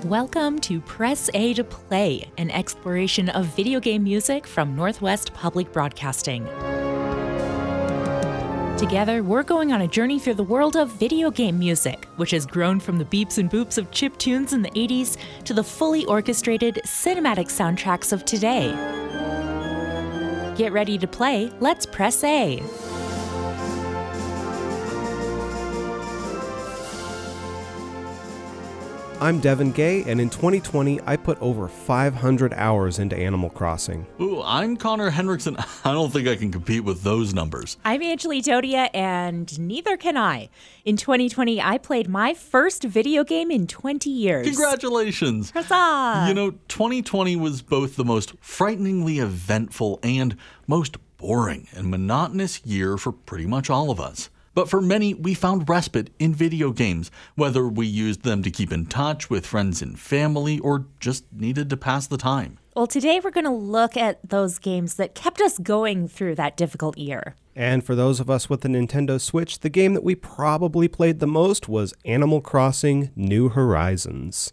Welcome to Press A to Play, an exploration of video game music from Northwest Public Broadcasting. Together, we're going on a journey through the world of video game music, which has grown from the beeps and boops of chiptunes in the 80s to the fully orchestrated cinematic soundtracks of today. Get ready to play, let's press A. I'm Devin Gay, and in 2020, I put over 500 hours into Animal Crossing. Ooh, I'm Connor Henriksen. I don't think I can compete with those numbers. I'm Angeli Dodia, and neither can I. In 2020, I played my first video game in 20 years. Congratulations! Huzzah! You know, 2020 was both the most frighteningly eventful and most boring and monotonous year for pretty much all of us. But for many, we found respite in video games, whether we used them to keep in touch with friends and family or just needed to pass the time. Well, today we're going to look at those games that kept us going through that difficult year. And for those of us with a Nintendo Switch, the game that we probably played the most was Animal Crossing: New Horizons.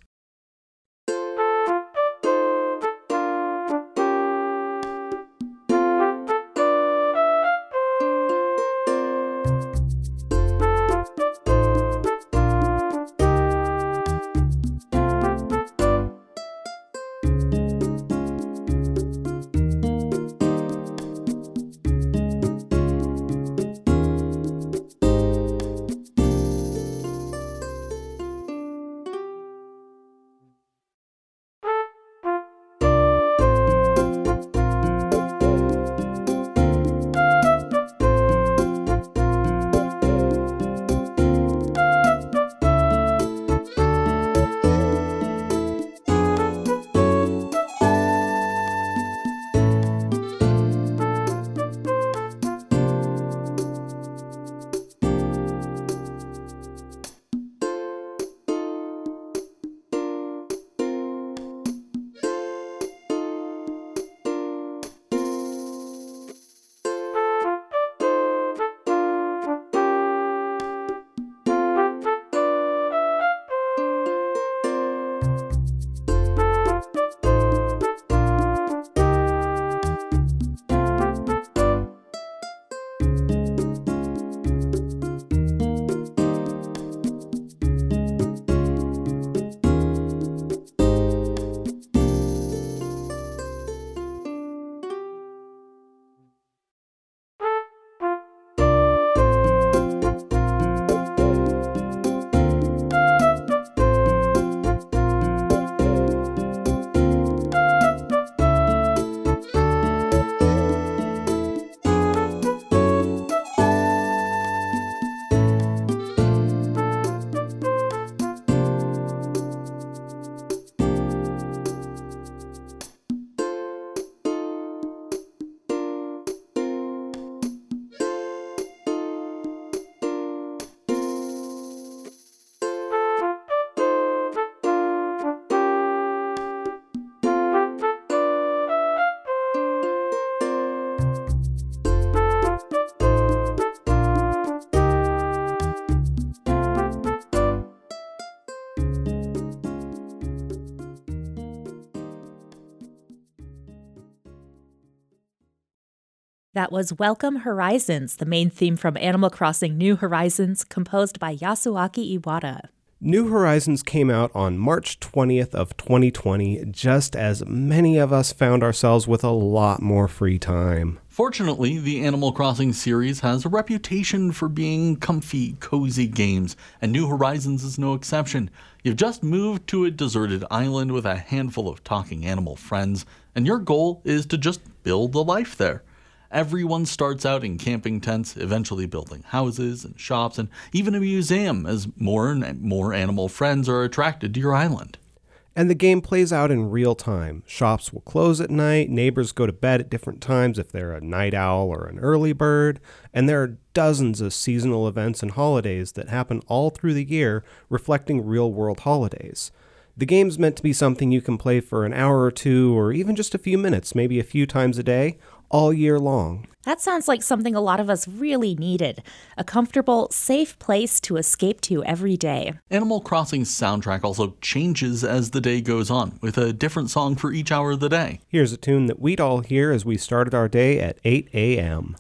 That was Welcome Horizons, the main theme from Animal Crossing: New Horizons, composed by Yasuaki Iwata. New Horizons came out on March 20th of 2020, just as many of us found ourselves with a lot more free time. Fortunately, the Animal Crossing series has a reputation for being comfy, cozy games, and New Horizons is no exception. You've just moved to a deserted island with a handful of talking animal friends, and your goal is to just build a life there. Everyone starts out in camping tents, eventually building houses and shops and even a museum as more and more animal friends are attracted to your island. And the game plays out in real time. Shops will close at night, neighbors go to bed at different times if they're a night owl or an early bird, and there are dozens of seasonal events and holidays that happen all through the year, reflecting real-world holidays. The game's meant to be something you can play for an hour or two, or even just a few minutes, maybe a few times a day, all year long. That sounds like something a lot of us really needed. A comfortable, safe place to escape to every day. Animal Crossing's soundtrack also changes as the day goes on, with a different song for each hour of the day. Here's a tune that we'd all hear as we started our day at 8 a.m.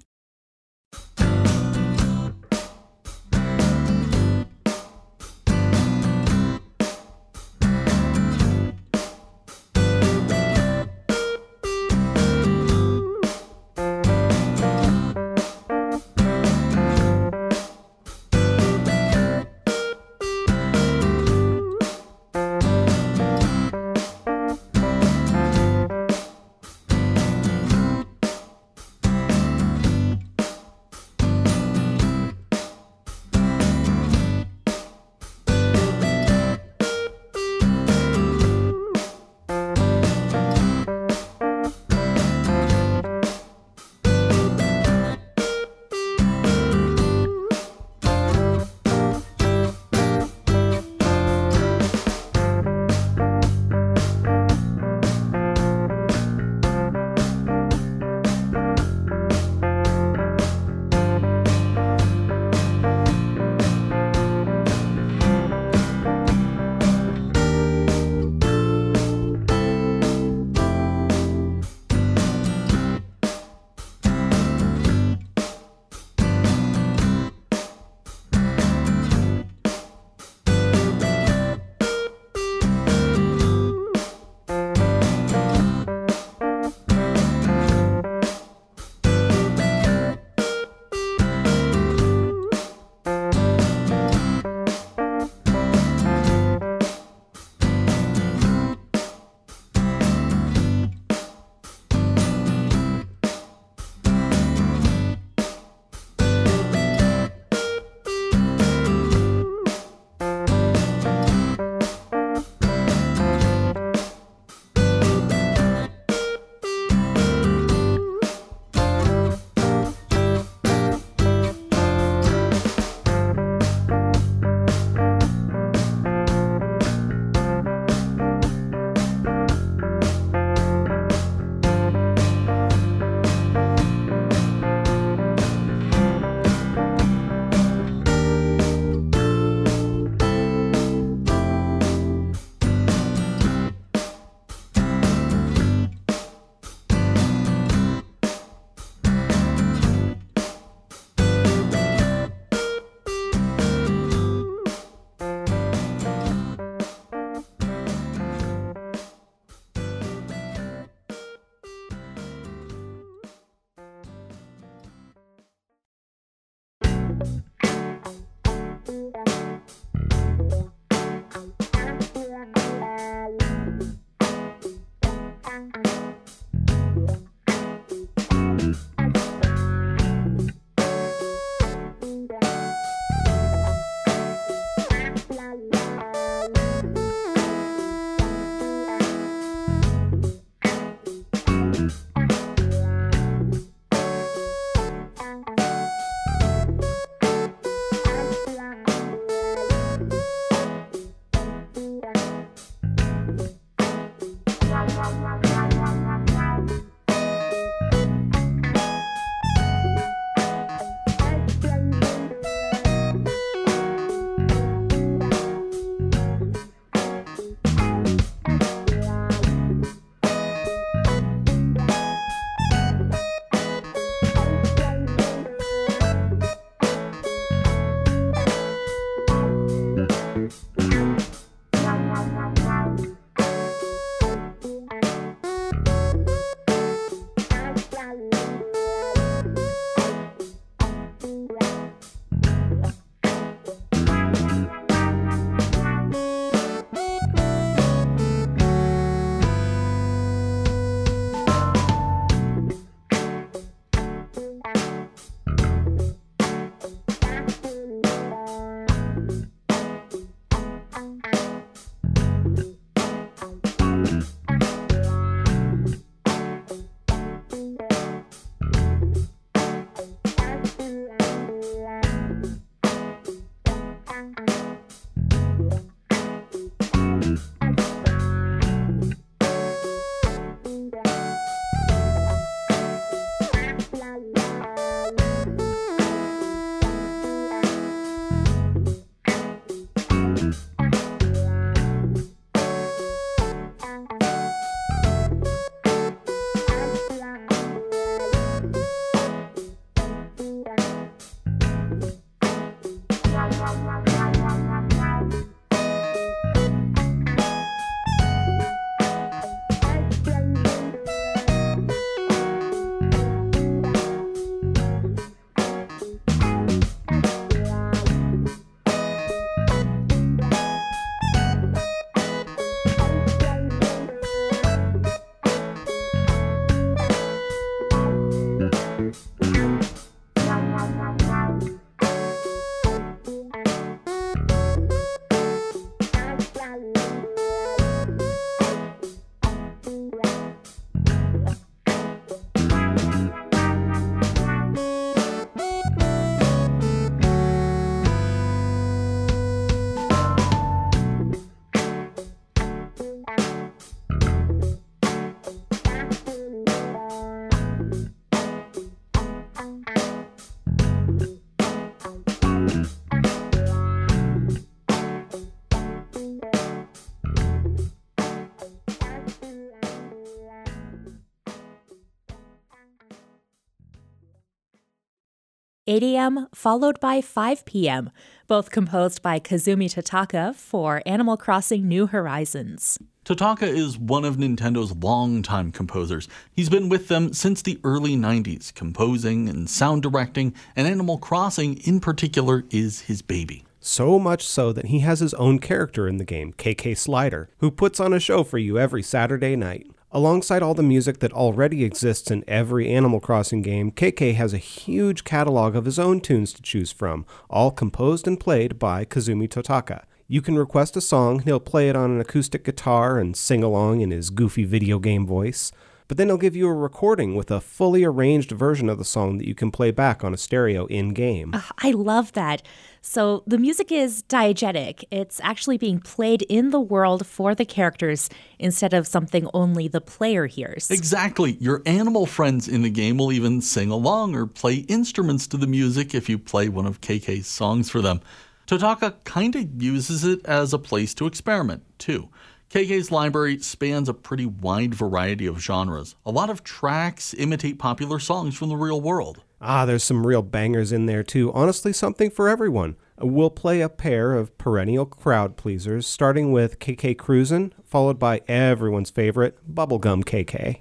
8 a.m., followed by 5 p.m., both composed by Kazumi Totaka for Animal Crossing New Horizons. Totaka is one of Nintendo's longtime composers. He's been with them since the early 90s, composing and sound directing, and Animal Crossing in particular is his baby. So much so that he has his own character in the game, KK Slider, who puts on a show for you every Saturday night. Alongside all the music that already exists in every Animal Crossing game, KK has a huge catalog of his own tunes to choose from, all composed and played by Kazumi Totaka. You can request a song, he'll play it on an acoustic guitar and sing along in his goofy video game voice. But then he'll give you a recording with a fully arranged version of the song that you can play back on a stereo in-game. I love that. So the music is diegetic. It's actually being played in the world for the characters instead of something only the player hears. Exactly. Your animal friends in the game will even sing along or play instruments to the music if you play one of KK's songs for them. Totaka kind of uses it as a place to experiment, too. KK's library spans a pretty wide variety of genres. A lot of tracks imitate popular songs from the real world. There's some real bangers in there too. Honestly, something for everyone. We'll play a pair of perennial crowd pleasers, starting with KK Cruisin', followed by everyone's favorite, Bubblegum KK.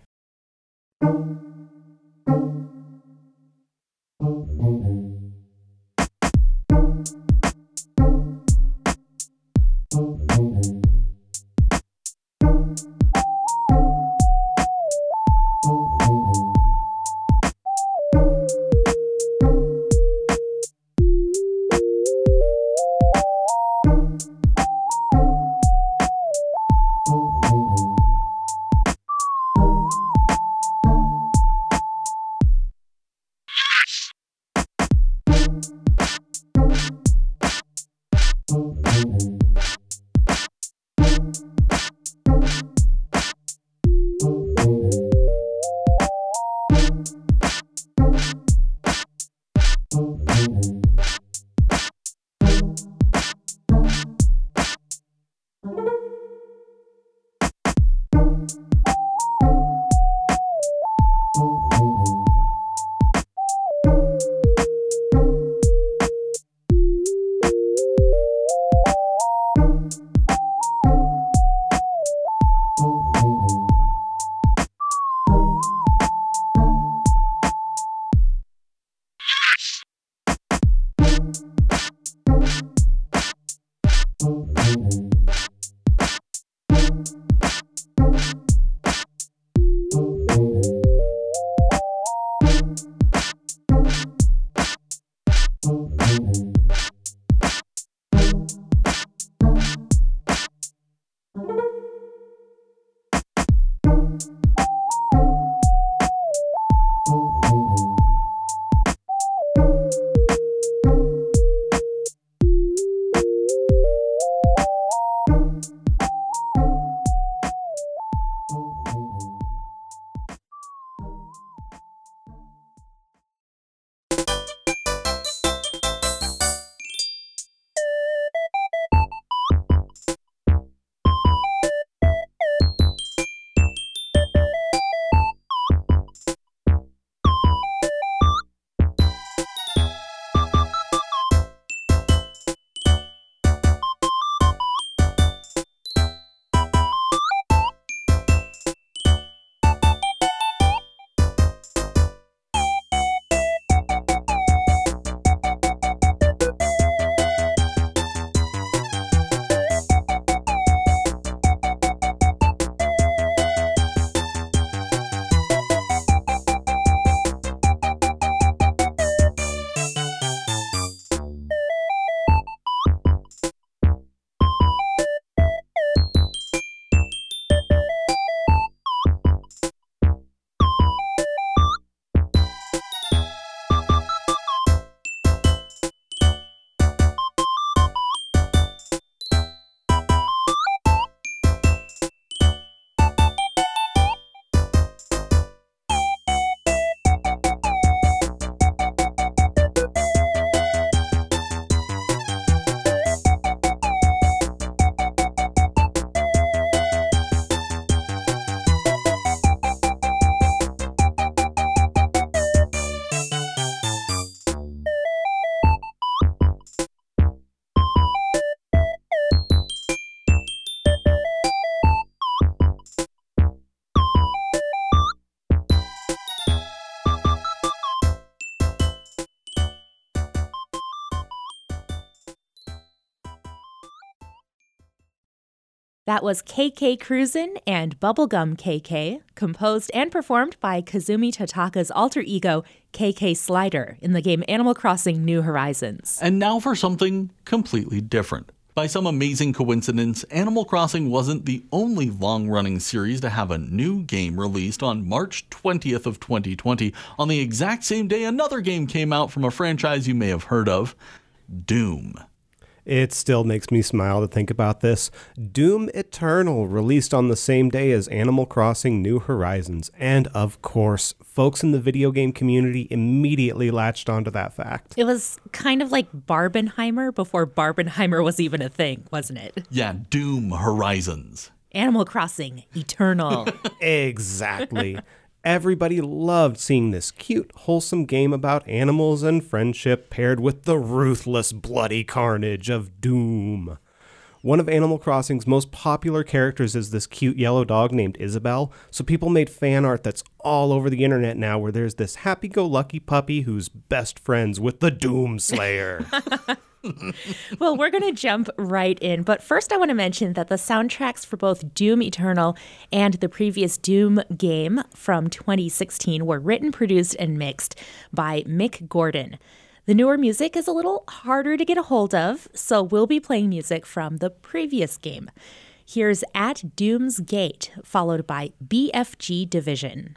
That was KK Cruisin' and Bubblegum KK, composed and performed by Kazumi Totaka's alter ego, KK Slider, in the game Animal Crossing New Horizons. And now for something completely different. By some amazing coincidence, Animal Crossing wasn't the only long-running series to have a new game released on March 20th of 2020, on the exact same day another game came out from a franchise you may have heard of, Doom. It still makes me smile to think about this. Doom Eternal released on the same day as Animal Crossing New Horizons. And of course, folks in the video game community immediately latched onto that fact. It was kind of like Barbenheimer before Barbenheimer was even a thing, wasn't it? Yeah, Doom Horizons. Animal Crossing Eternal. Exactly. Everybody loved seeing this cute, wholesome game about animals and friendship paired with the ruthless, bloody carnage of Doom. One of Animal Crossing's most popular characters is this cute yellow dog named Isabelle, so people made fan art that's all over the internet now where there's this happy-go-lucky puppy who's best friends with the Doom Slayer. Well, we're going to jump right in. But first, I want to mention that the soundtracks for both Doom Eternal and the previous Doom game from 2016 were written, produced, and mixed by Mick Gordon. The newer music is a little harder to get a hold of, so we'll be playing music from the previous game. Here's At Doom's Gate, followed by BFG Division.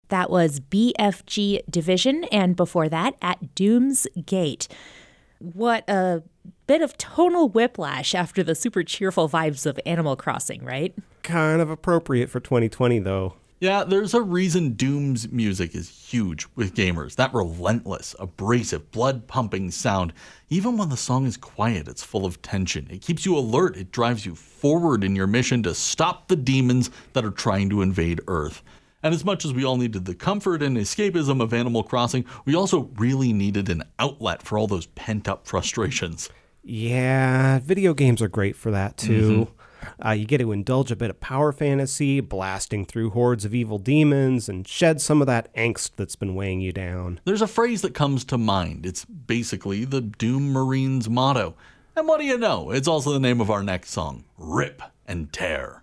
That was BFG Division, and before that, At Doom's Gate. What a bit of tonal whiplash after the super cheerful vibes of Animal Crossing, right? Kind of appropriate for 2020, though. Yeah, there's a reason Doom's music is huge with gamers. That relentless, abrasive, blood-pumping sound. Even when the song is quiet, it's full of tension. It keeps you alert. It drives you forward in your mission to stop the demons that are trying to invade Earth. And as much as we all needed the comfort and escapism of Animal Crossing, we also really needed an outlet for all those pent-up frustrations. Yeah, video games are great for that, too. You get to indulge a bit of power fantasy, blasting through hordes of evil demons, and shed some of that angst that's been weighing you down. There's a phrase that comes to mind. It's basically the Doom Marines motto. And what do you know? It's also the name of our next song, Rip and Tear.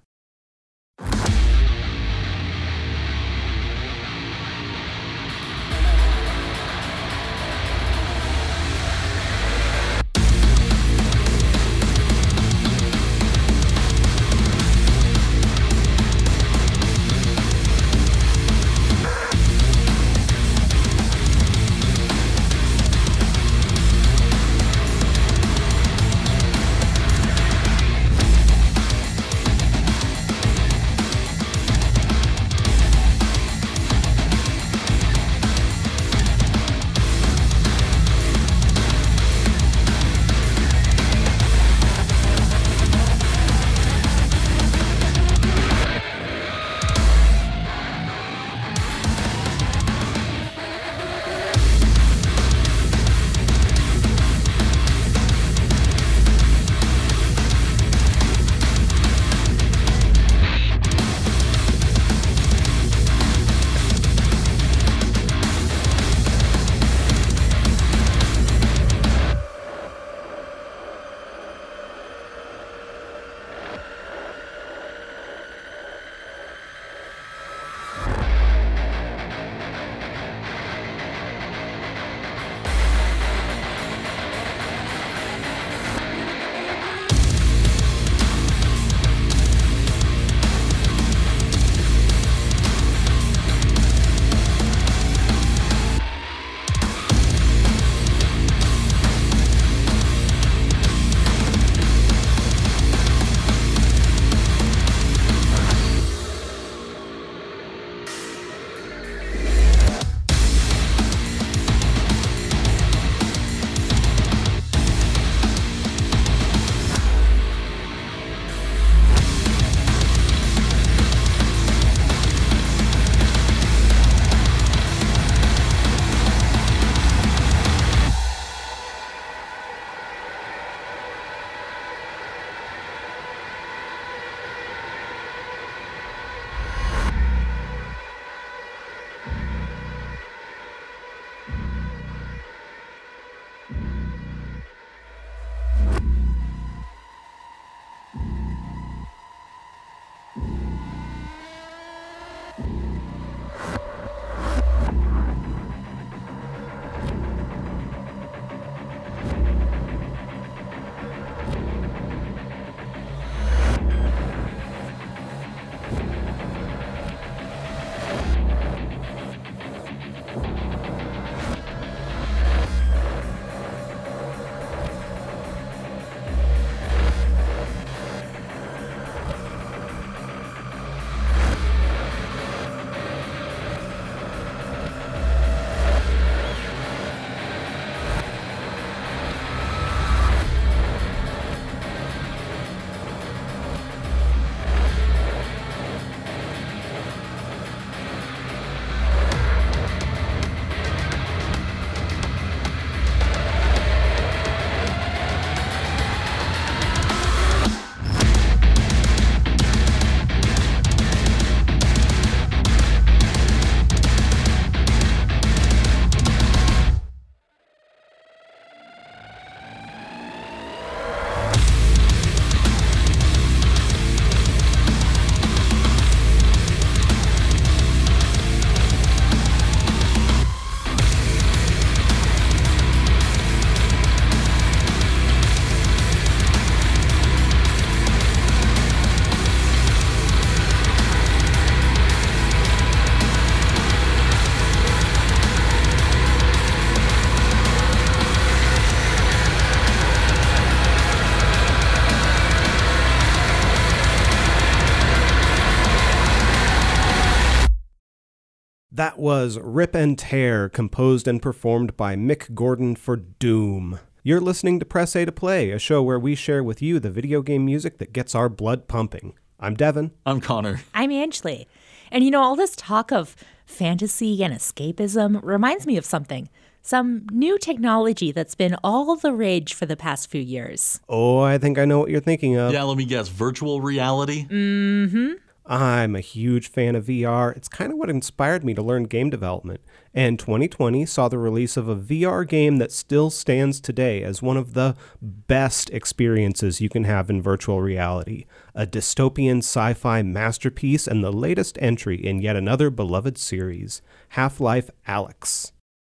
That was Rip and Tear, composed and performed by Mick Gordon for Doom. You're listening to Press A to Play, a show where we share with you the video game music that gets our blood pumping. I'm Devin. I'm Connor. I'm Anjali. And all this talk of fantasy and escapism reminds me of something. Some new technology that's been all the rage for the past few years. Oh, I think I know what you're thinking of. Yeah, let me guess. Virtual reality? Mm-hmm. I'm a huge fan of VR. It's kind of what inspired me to learn game development. And 2020 saw the release of a VR game that still stands today as one of the best experiences you can have in virtual reality. A dystopian sci-fi masterpiece and the latest entry in yet another beloved series, Half-Life Alyx.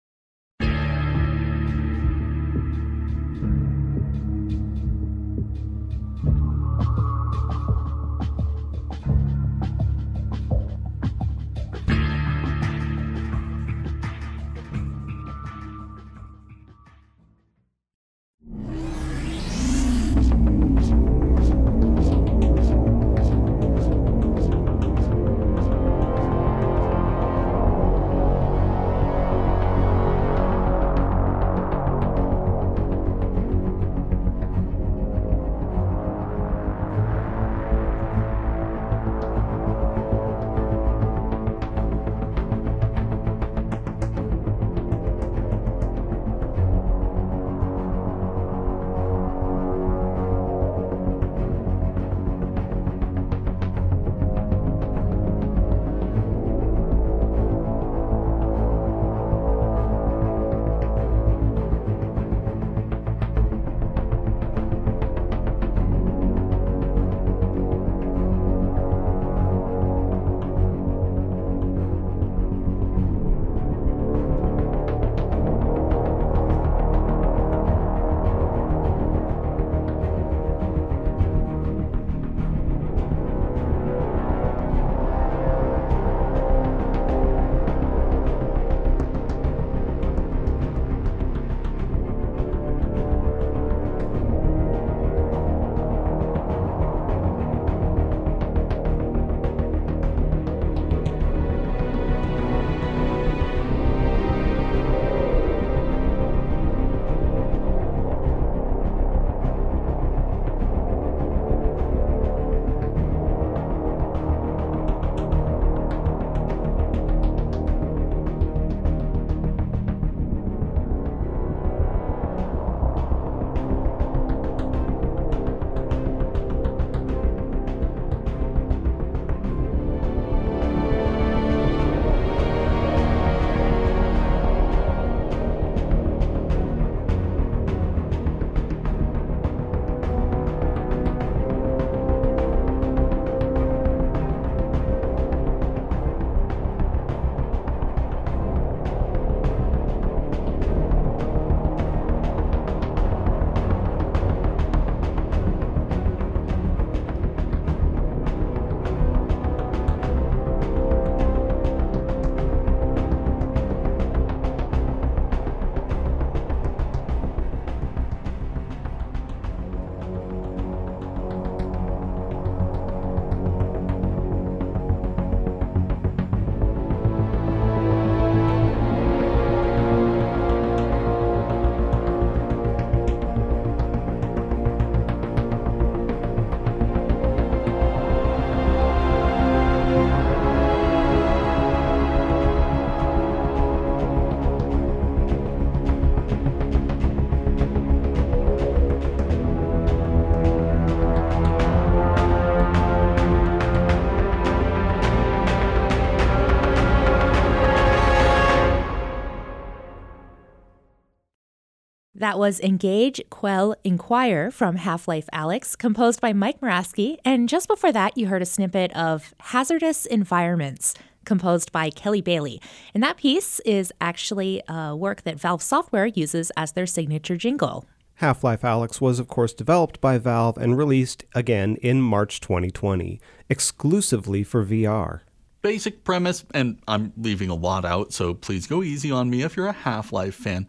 That was Engage, Quell, Inquire from Half-Life Alyx, composed by Mike Moraski. And just before that, you heard a snippet of Hazardous Environments, composed by Kelly Bailey. And that piece is actually a work that Valve Software uses as their signature jingle. Half-Life Alyx was, of course, developed by Valve and released again in March 2020, exclusively for VR. Basic premise, and I'm leaving a lot out, so please go easy on me if you're a Half-Life fan.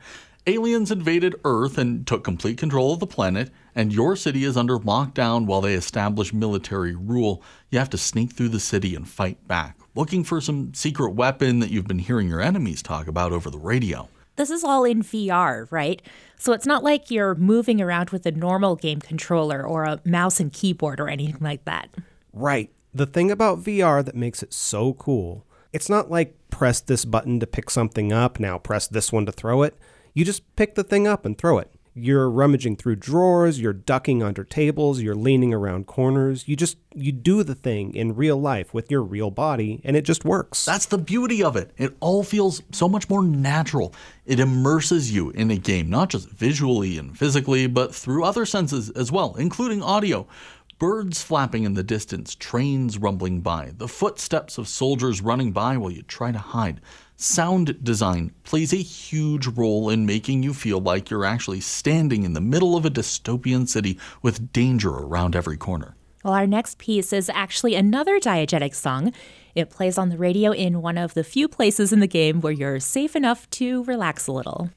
Aliens invaded Earth and took complete control of the planet, and your city is under lockdown while they establish military rule. You have to sneak through the city and fight back, looking for some secret weapon that you've been hearing your enemies talk about over the radio. This is all in VR, right? So it's not like you're moving around with a normal game controller or a mouse and keyboard or anything like that. Right. The thing about VR that makes it so cool, it's not like press this button to pick something up, now press this one to throw it. You just pick the thing up and throw it. You're rummaging through drawers, you're ducking under tables, you're leaning around corners. You do the thing in real life with your real body, and it just works. That's the beauty of it. It all feels so much more natural. It immerses you in a game, not just visually and physically, but through other senses as well, including audio. Birds flapping in the distance, trains rumbling by, the footsteps of soldiers running by while you try to hide. Sound design plays a huge role in making you feel like you're actually standing in the middle of a dystopian city with danger around every corner. Well, our next piece is actually another diegetic song. It plays on the radio in one of the few places in the game where you're safe enough to relax a little.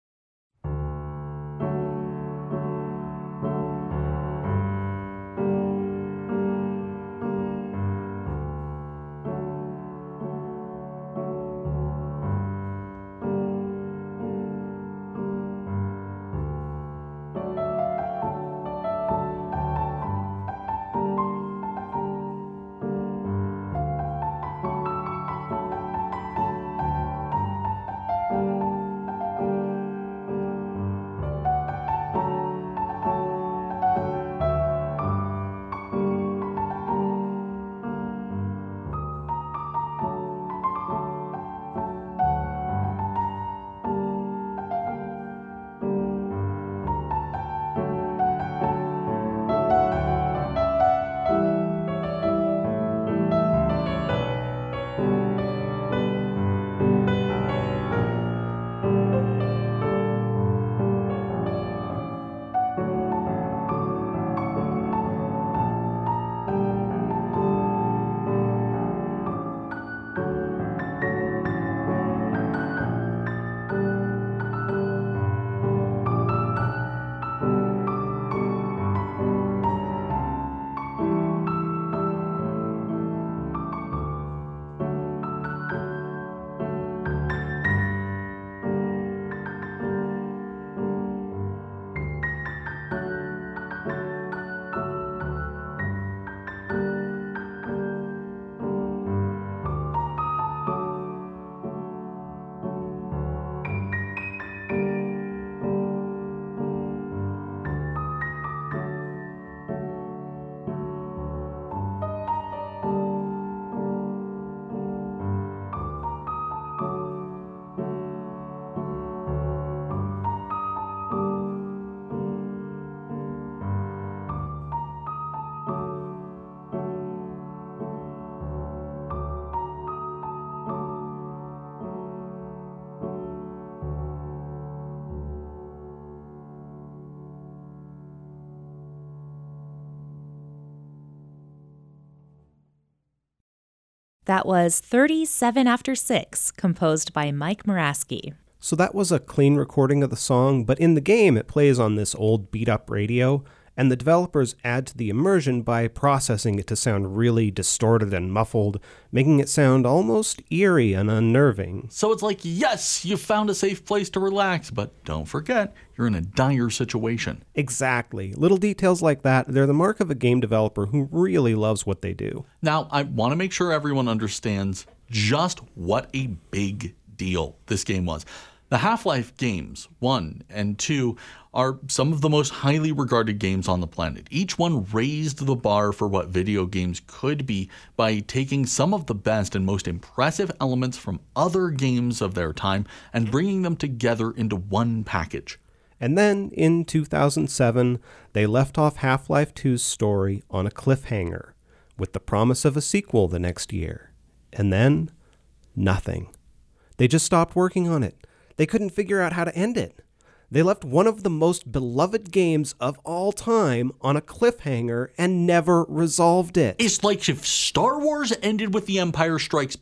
That was 37 After 6, composed by Mike Moraski. So that was a clean recording of the song, but in the game it plays on this old beat-up radio, and the developers add to the immersion by processing it to sound really distorted and muffled, making it sound almost eerie and unnerving. So it's like, yes, you found a safe place to relax, but don't forget, you're in a dire situation. Exactly. Little details like that, they're the mark of a game developer who really loves what they do. Now, I want to make sure everyone understands just what a big deal this game was. The Half-Life games, 1 and 2, are some of the most highly regarded games on the planet. Each one raised the bar for what video games could be by taking some of the best and most impressive elements from other games of their time and bringing them together into one package. And then, in 2007, they left off Half-Life 2's story on a cliffhanger, with the promise of a sequel the next year. And then, nothing. They just stopped working on it. They couldn't figure out how to end it. They left one of the most beloved games of all time on a cliffhanger and never resolved it. It's like if Star Wars ended with The Empire Strikes Back.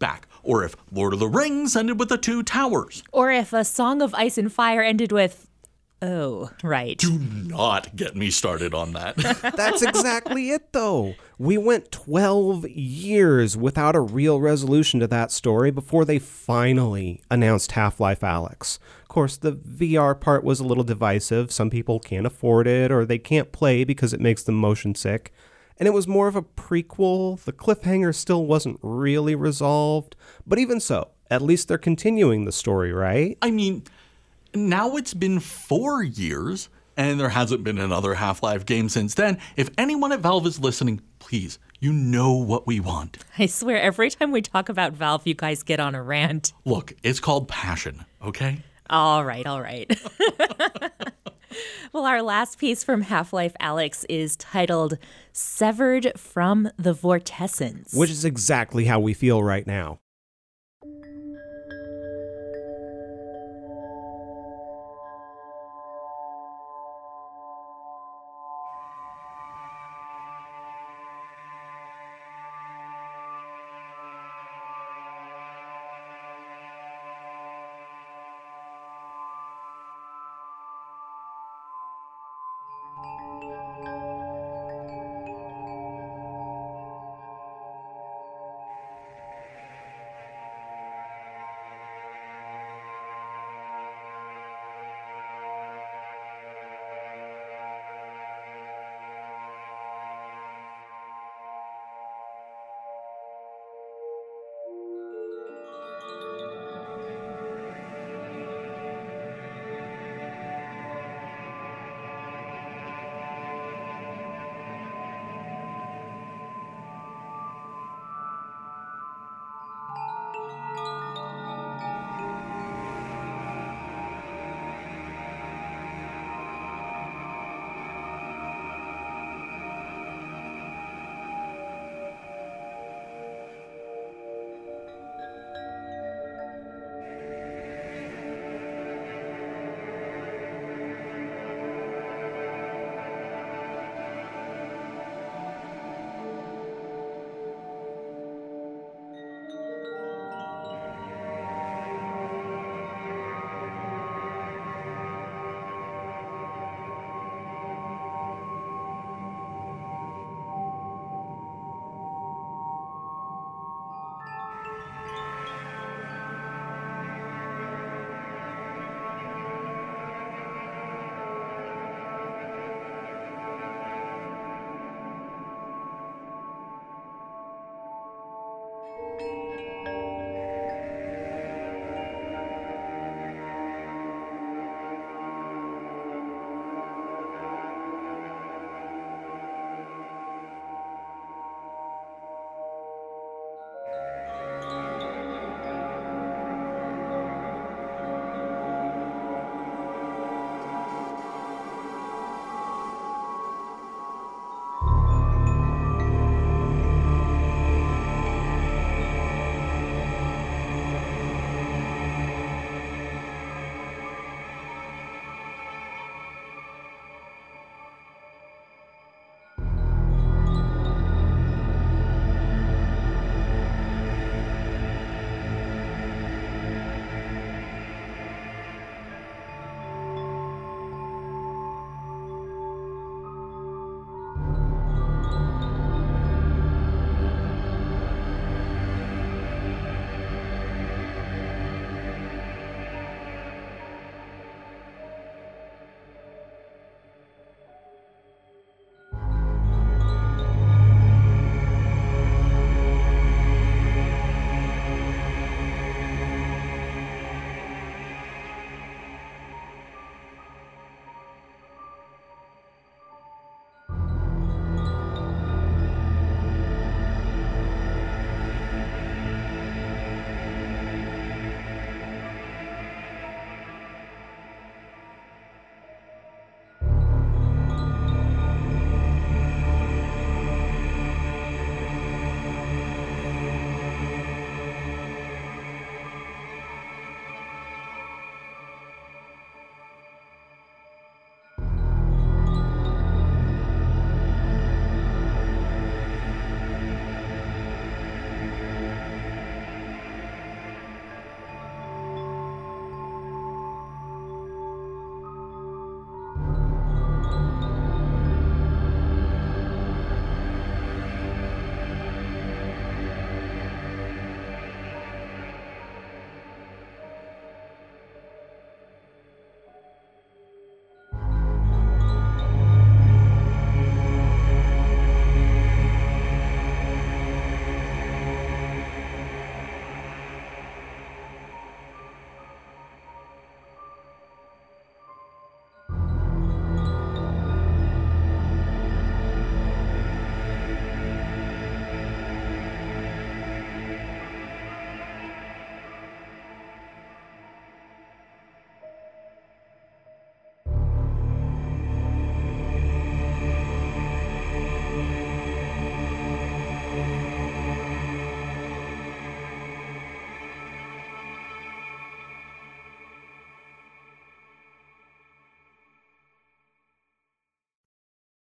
or if Lord of the Rings ended with the Two Towers. Or if A Song of Ice and Fire ended with, oh, right. Do not get me started on that. That's exactly it, though. We went 12 years without a real resolution to that story before they finally announced Half-Life Alyx. Of course, the VR part was a little divisive. Some people can't afford it, or they can't play because it makes them motion sick. And it was more of a prequel. The cliffhanger still wasn't really resolved. But even so, at least they're continuing the story, right? I mean, now it's been 4 years, and there hasn't been another Half-Life game since then. If anyone at Valve is listening, please, you know what we want. I swear, every time we talk about Valve, you guys get on a rant. Look, it's called passion, okay? All right. Well, our last piece from Half-Life Alyx is titled Severed from the Vortessence. Which is exactly how we feel right now.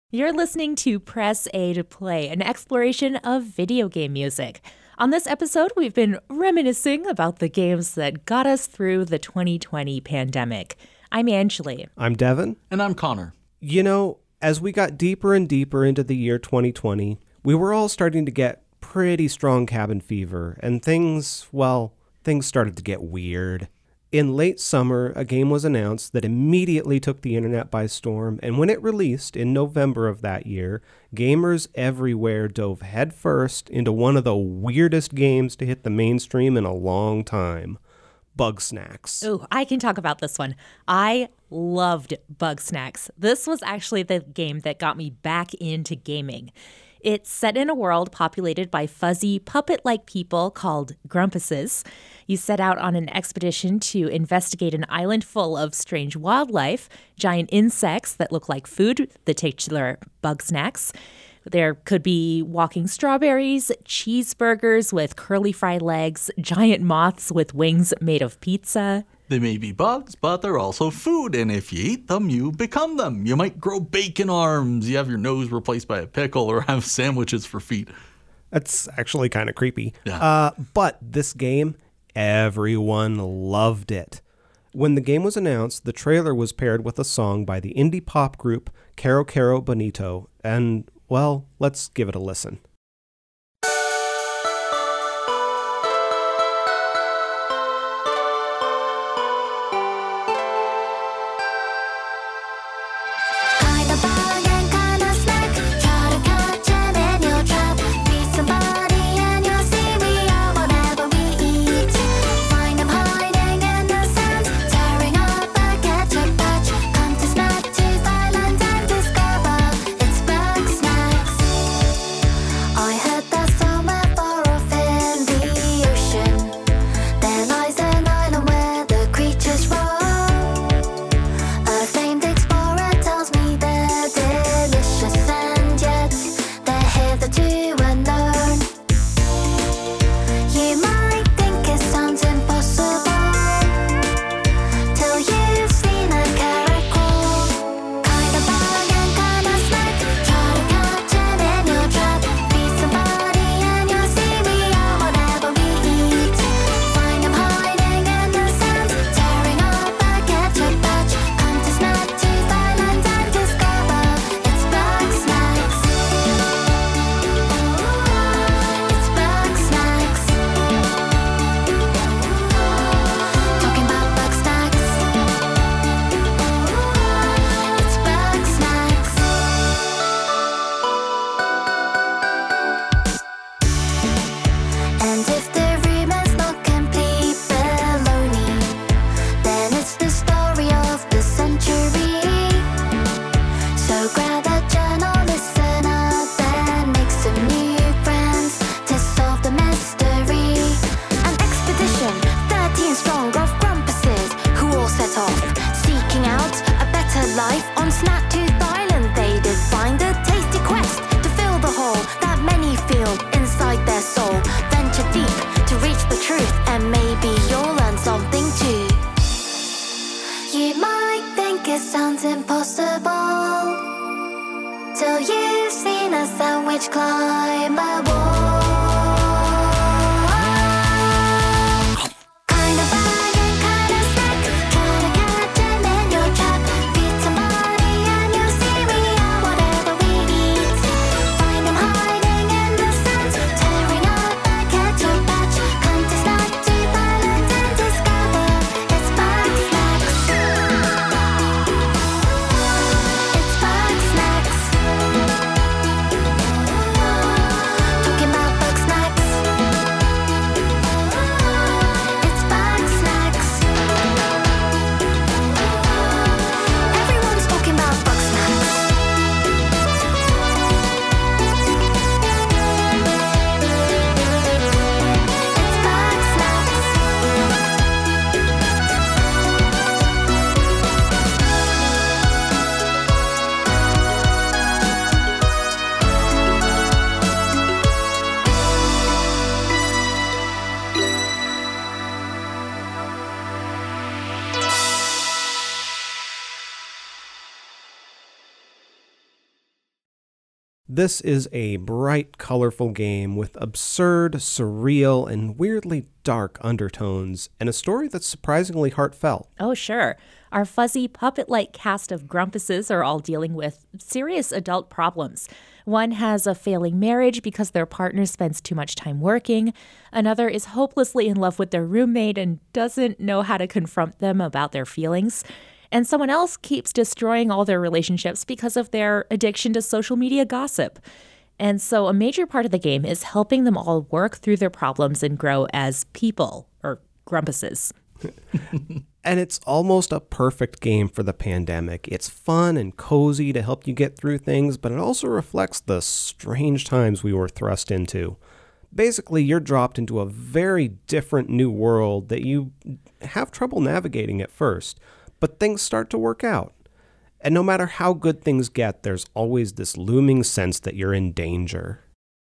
You're listening to Press A to Play, an exploration of video game music. On this episode, we've been reminiscing about the games that got us through the 2020 pandemic. I'm Anjali. I'm Devin. And I'm Connor. You know, as we got deeper and deeper into the year 2020, we were all starting to get pretty strong cabin fever, and things started to get weird. In late summer, a game was announced that immediately took the internet by storm, and when it released in November of that year, gamers everywhere dove headfirst into one of the weirdest games to hit the mainstream in a long time, Bugsnax. Ooh, I can talk about this one. I loved Bugsnax. This was actually the game that got me back into gaming. It's set in a world populated by fuzzy, puppet-like people called Grumpuses. You set out on an expedition to investigate an island full of strange wildlife, giant insects that look like food, the titular Bugsnax. There could be walking strawberries, cheeseburgers with curly fry legs, giant moths with wings made of pizza. They may be bugs, but they're also food, and if you eat them, you become them. You might grow bacon arms, you have your nose replaced by a pickle, or have sandwiches for feet. That's actually kind of creepy. Yeah. But this game, everyone loved it. When the game was announced, the trailer was paired with a song by the indie pop group Caro Caro Bonito, and, well, let's give it a listen. Talking about This is a bright, colorful game with absurd, surreal, and weirdly dark undertones, and a story that's surprisingly heartfelt. Oh, sure. Our fuzzy, puppet-like cast of Grumpuses are all dealing with serious adult problems. One has a failing marriage because their partner spends too much time working. Another is hopelessly in love with their roommate and doesn't know how to confront them about their feelings. And someone else keeps destroying all their relationships because of their addiction to social media gossip. And so a major part of the game is helping them all work through their problems and grow as people, or Grumpuses. And it's almost a perfect game for the pandemic. It's fun and cozy to help you get through things, but it also reflects the strange times we were thrust into. Basically, you're dropped into a very different new world that you have trouble navigating at first, but things start to work out. And no matter how good things get, there's always this looming sense that you're in danger.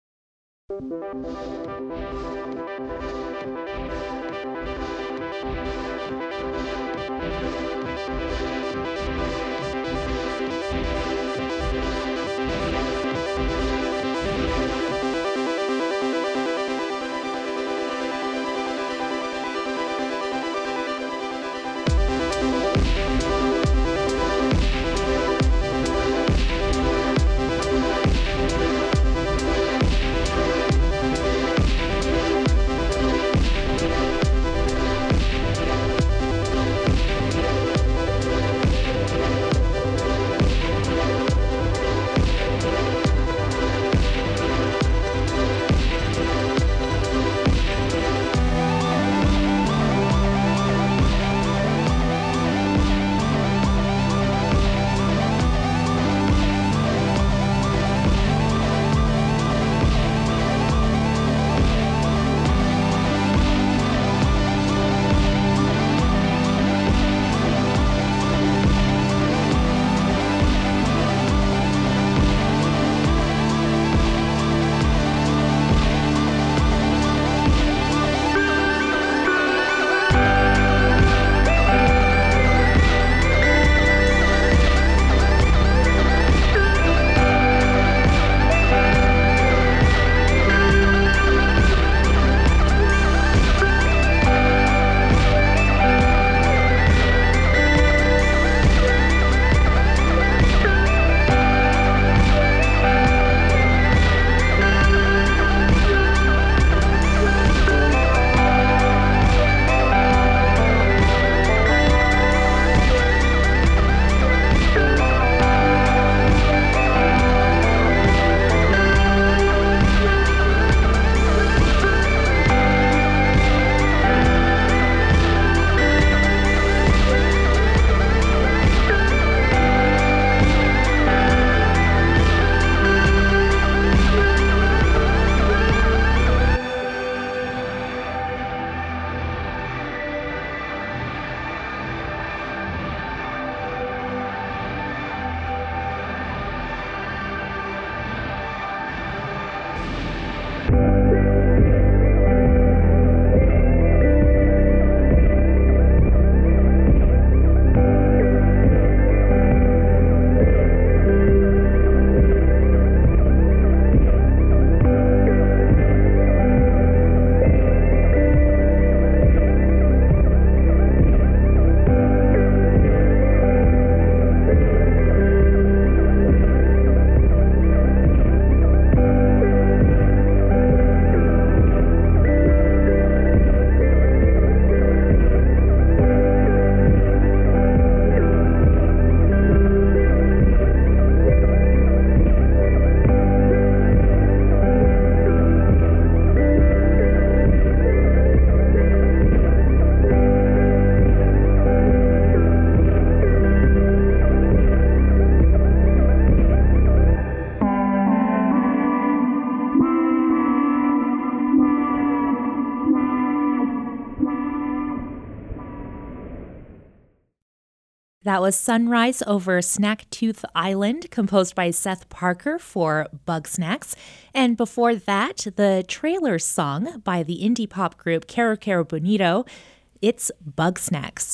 That was Sunrise over Snacktooth Island, composed by Seth Parker for Bugsnax. And before that, the trailer song by the indie pop group Caro Caro Bonito, it's Bugsnax.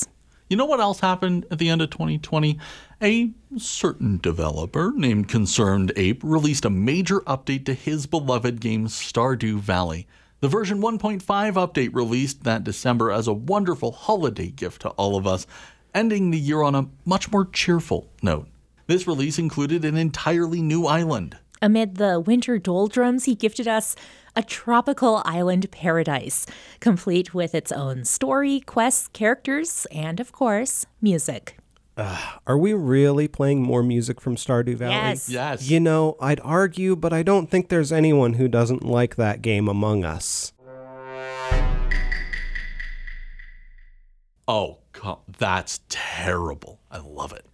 You know what else happened at the end of 2020? A certain developer named Concerned Ape released a major update to his beloved game Stardew Valley. The version 1.5 update released that December as a wonderful holiday gift to all of us, ending the year on a much more cheerful note. This release included an entirely new island. Amid the winter doldrums, he gifted us a tropical island paradise, complete with its own story, quests, characters, and, of course, music. Are we really playing more music from Stardew Valley? Yes. You know, I'd argue, but I don't think there's anyone who doesn't like that game among us. Oh, God, that's terrible. I love it.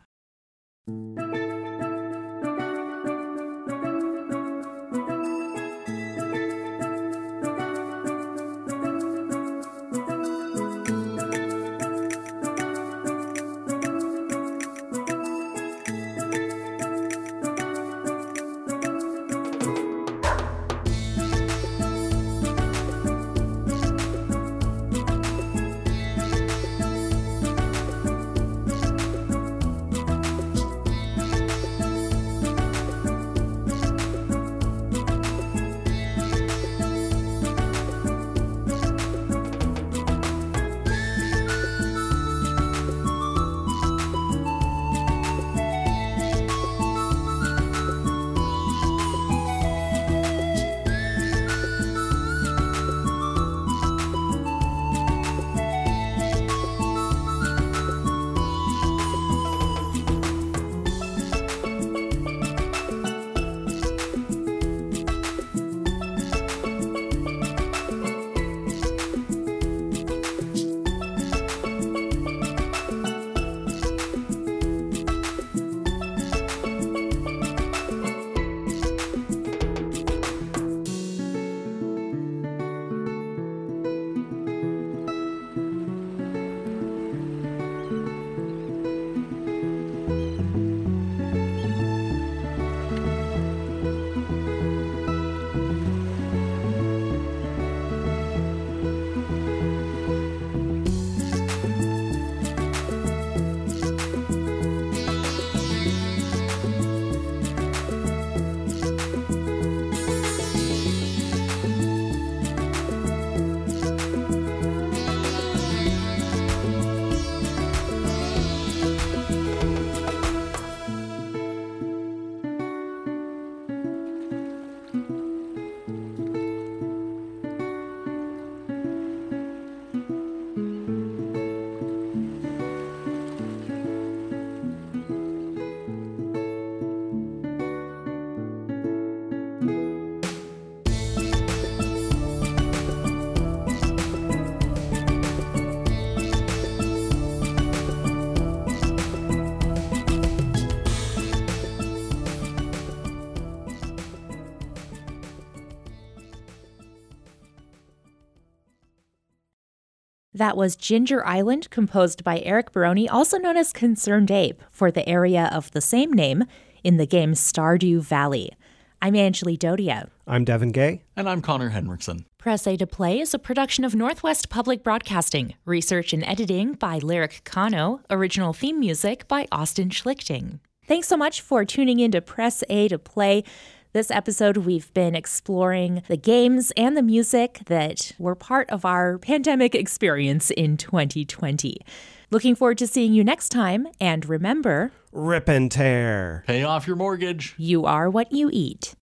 That was Ginger Island, composed by Eric Baroni, also known as Concerned Ape, for the area of the same name in the game Stardew Valley. I'm Angeli Dodia. I'm Devin Gay. And I'm Connor Henriksen. Press A to Play is a production of Northwest Public Broadcasting. Research and editing by Lyric Kano. Original theme music by Austin Schlichting. Thanks so much for tuning in to Press A to Play. This episode, we've been exploring the games and the music that were part of our pandemic experience in 2020. Looking forward to seeing you next time. And remember, Rip and tear. Pay off your mortgage. You are what you eat.